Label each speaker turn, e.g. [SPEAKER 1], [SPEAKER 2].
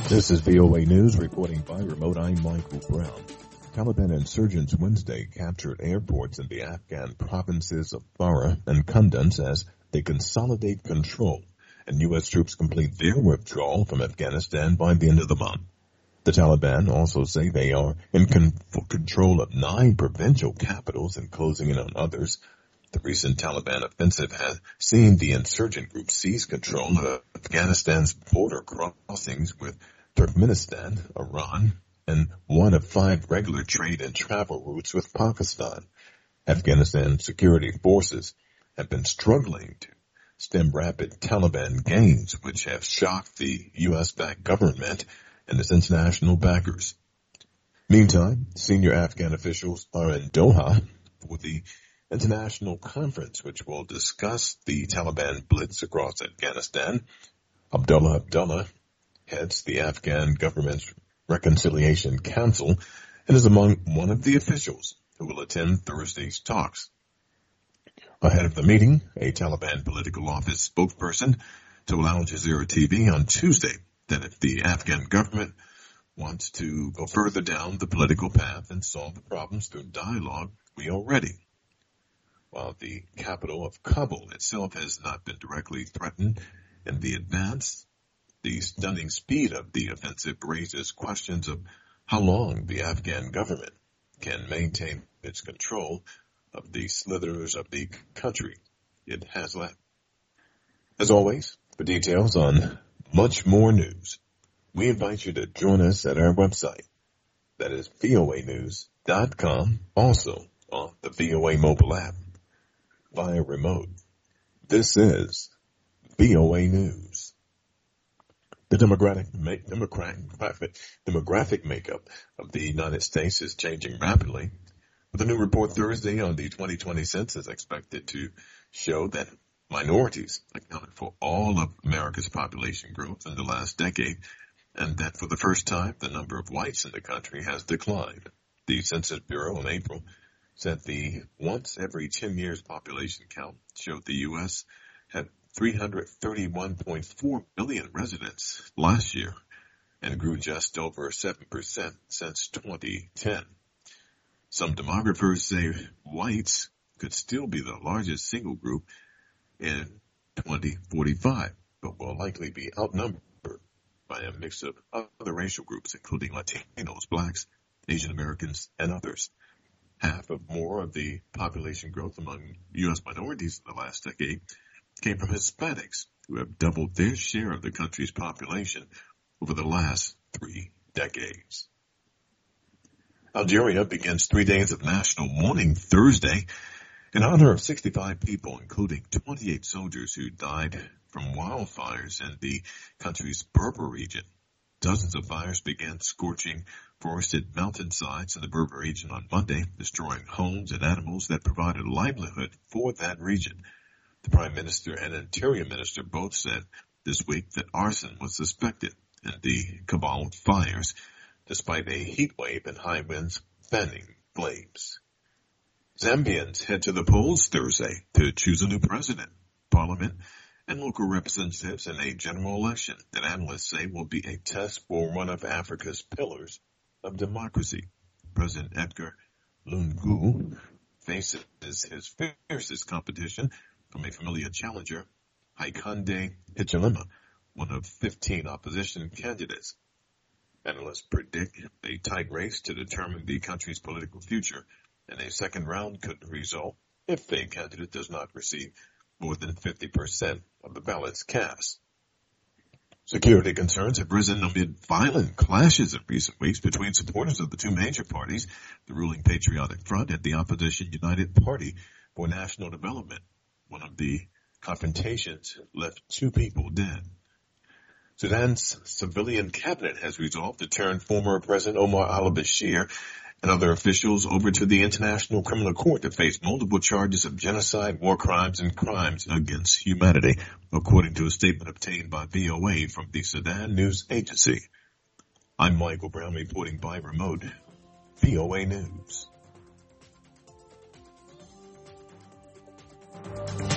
[SPEAKER 1] This is VOA News reporting by remote. I'm Michael Brown. Taliban insurgents Wednesday captured airports in the Afghan provinces of Farah and Kunduz as they consolidate control and U.S. troops complete their withdrawal from Afghanistan by the end of the month. The Taliban also say they are in control of 9 provincial capitals and closing in on others. The recent Taliban offensive has seen the insurgent group seize control of Afghanistan's border crossings with Turkmenistan, Iran, and one of 5 regular trade and travel routes with Pakistan. Afghanistan security forces have been struggling to stem rapid Taliban gains, which have shocked the U.S.-backed government and its international backers. Meantime, senior Afghan officials are in Doha for the international conference, which will discuss the Taliban blitz across Afghanistan. Abdullah Abdullah heads the Afghan government's Reconciliation Council and is among one of the officials who will attend Thursday's talks. Ahead of the meeting, a Taliban political office spokesperson told Al Jazeera TV on Tuesday that if the Afghan government wants to go further down the political path and solve the problems through dialogue, we are ready. While the capital of Kabul itself has not been directly threatened in the advance, the stunning speed of the offensive raises questions of how long the Afghan government can maintain its control of the slithers of the country it has left. As always, for details on much more news, we invite you to join us at our website. That is voanews.com, also on the VOA mobile app via remote. This is VOA News. The demographic makeup of the United States is changing rapidly, with a new report Thursday on the 2020 census expected to show that minorities accounted for all of America's population growth in the last decade, and that for the first time, the number of whites in the country has declined. The Census Bureau in April said the once every 10 years population count showed the U.S. had 331.4 million residents last year and grew just over 7% since 2010. Some demographers say whites could still be the largest single group in 2045, but will likely be outnumbered by a mix of other racial groups, including Latinos, blacks, Asian Americans, and others. Half of more of the population growth among U.S. minorities in the last decade came from Hispanics, who have doubled their share of the country's population over the last 3 decades. Algeria begins 3 days of national mourning Thursday in honor of 65 people, including 28 soldiers who died from wildfires in the country's Berber region. Dozens of fires began scorching forested mountainsides in the Berber region on Monday, destroying homes and animals that provided livelihood for that region. The Prime Minister and Interior Minister both said this week that arson was suspected in the Kabul fires, despite a heat wave and high winds fanning flames. Zambians head to the polls Thursday to choose a new president, parliament, and local representatives in a general election that analysts say will be a test for one of Africa's pillars of democracy. President Edgar Lungu faces his fiercest competition from a familiar challenger, Hakainde Hichilema, one of 15 opposition candidates. Analysts predict a tight race to determine the country's political future, and a second round could result if the candidate does not receive more than 50% of the ballots cast. Security concerns have risen amid violent clashes in recent weeks between supporters of the 2 major parties, the ruling Patriotic Front and the opposition United Party for National Development. One of the confrontations left 2 people dead. Sudan's civilian cabinet has resolved to turn former President Omar al-Bashir and other officials over to the International Criminal Court to face multiple charges of genocide, war crimes, and crimes against humanity, according to a statement obtained by VOA from the Sudan News Agency. I'm Michael Brown reporting by remote, VOA News.